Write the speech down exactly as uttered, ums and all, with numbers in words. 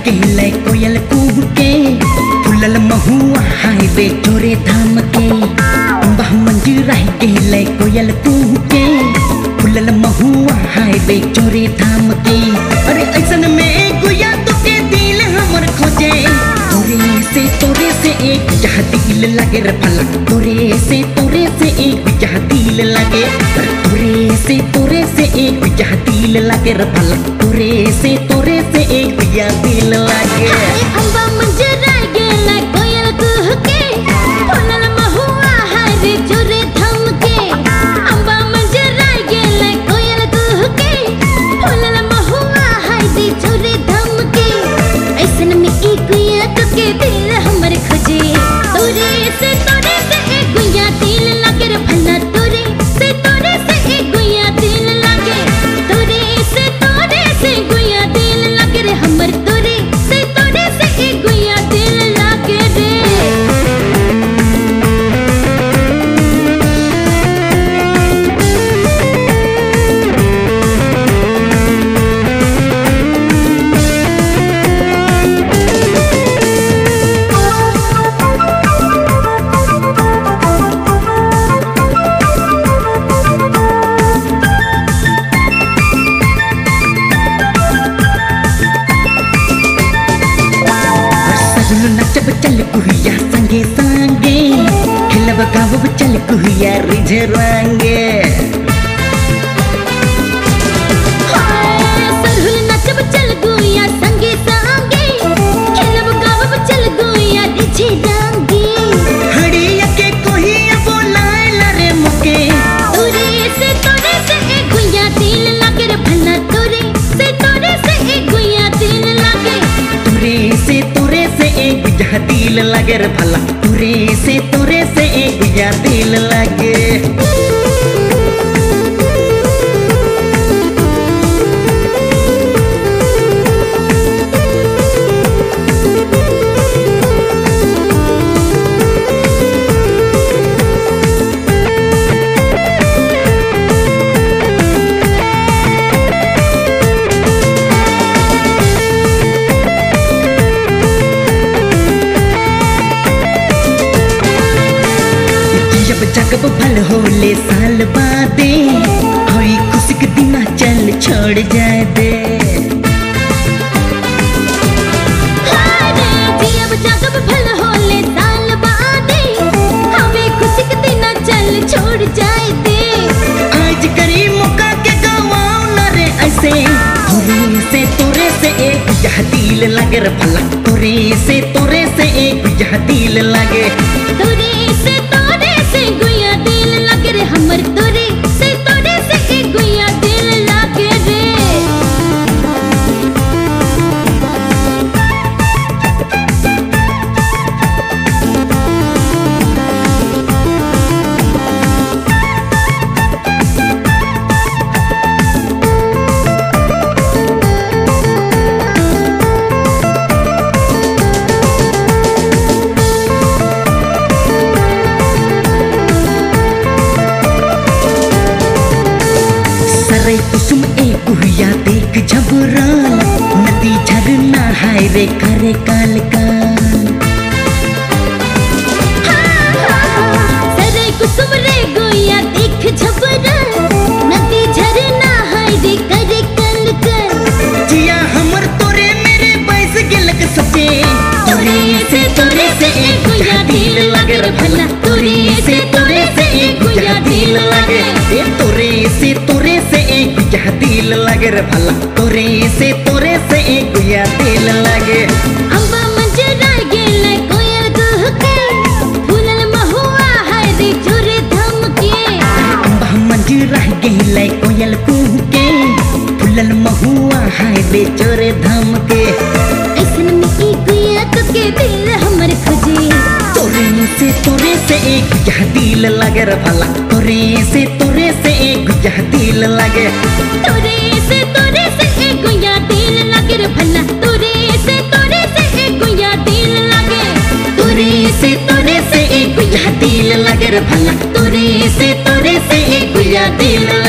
गेले कोयल कूह के फुलल महुआ हाईवे चोरे धाम के अम्बा मंजी रह गेले कोयल कूह के फुलल महुआ हाईवे चोरे धाम के। अरे ऐसन में गुया तो के दिल हमर खोजे तोरे से तोरे से एक जहाँ दिल लगे रे भला तोरे से तोरे से एक जहाँ दिल लगे तोरे से तोरे से एक जहाँ दिल लगे रे भला तोरे से तोरे से एक जहाँ दिल लगे। अम्बा मंजी रह गेले कोयल कूह के फुलल महुआ हाईवे चोरे धाम के अम्बा मंजी रह गेले कोयल कूह के फुलल महुआ हाईवे चोरे धाम के। ऐसन में एक गुया तो के दिल हमर खोजे तोरे से तोरे से एक गुया दिल लगे रे भला तोरे से तोरे से एक गुया दिल लगे तोरे से तोरे से गुया दिल लगे रे हमर तोरे से तोरे से एक गुया दिल लगे रे। नचब चल कुहिया संगे संगे खिलब गावब चल कुहिया रिझरांगे सरहुल नचब चल गुया संगे संगे खिलब गावब चल गुया रिझरांगे हड़िया के कोहिया बोलाए लरे मुके तोरे से तोरे से एक गुया दिल लगे रे भला तोरे से तोरे से एक गुया दिल लगे तोरे से तोरे से एक जहाँ दिल लगे रे भला तोरे से तोरे से एक जहाँ दिल लगे। जगब भल होले साल बादे कोई खुशी के दिना चल छोड़ जाए दे जियब जगब भल होले साल बादे हमें खुशी के दिना चल छोड़ जाए दे आज करी मौका के गवाओ न रे ऐसे तोरे से तोरे से एक जहाँ दिल लगे रे भला तोरे से तोरे से एक जहाँ दिल लगे तोरे से तोरे से गुया दिल लगे रे हमर तोरे से तोरे से एक गुया दिल लगे रे। सरे कुसुम एक गुहिया देख झबराल नदी झरना हाय रे करे काल काल सरे कुसुम रे गुया देख झबराल नदी झरना हाय रे करे काल काल जिया हमर तोरे मेरे बैस गिलक सचे तोरे से तोरे से एक गुया दिल लगे रे भला तोरे से तोरे से एक गुया दिल लगे ए तोरे से तोरे से एक जहाँ दिल लगे रे भला तोरे से तोरे से एक गुया दिल लगे। अम्बा मंजी रह गेले कोयल कूह के फुलल महुआ हाईवे चोरे धाम के अम्बा मंजी रह गेले कोयल कूह के फुलल महुआ हाईवे चोरे धाम के। ऐसन में एक गुया तो के दिल हमर खोजे तोरे से तोरे से एक जहाँ दिल लगे रे भला तोरे से तोरे से एक जहाँ दिल लगे तोरे से तोरे से एक गुया दिल लगे रे भला तोरे से तोरे से एक गुया दिल लगे तोरे से तोरे से एक जहाँ दिल लगे रे भला तोरे से तोरे से एक जहाँ दिल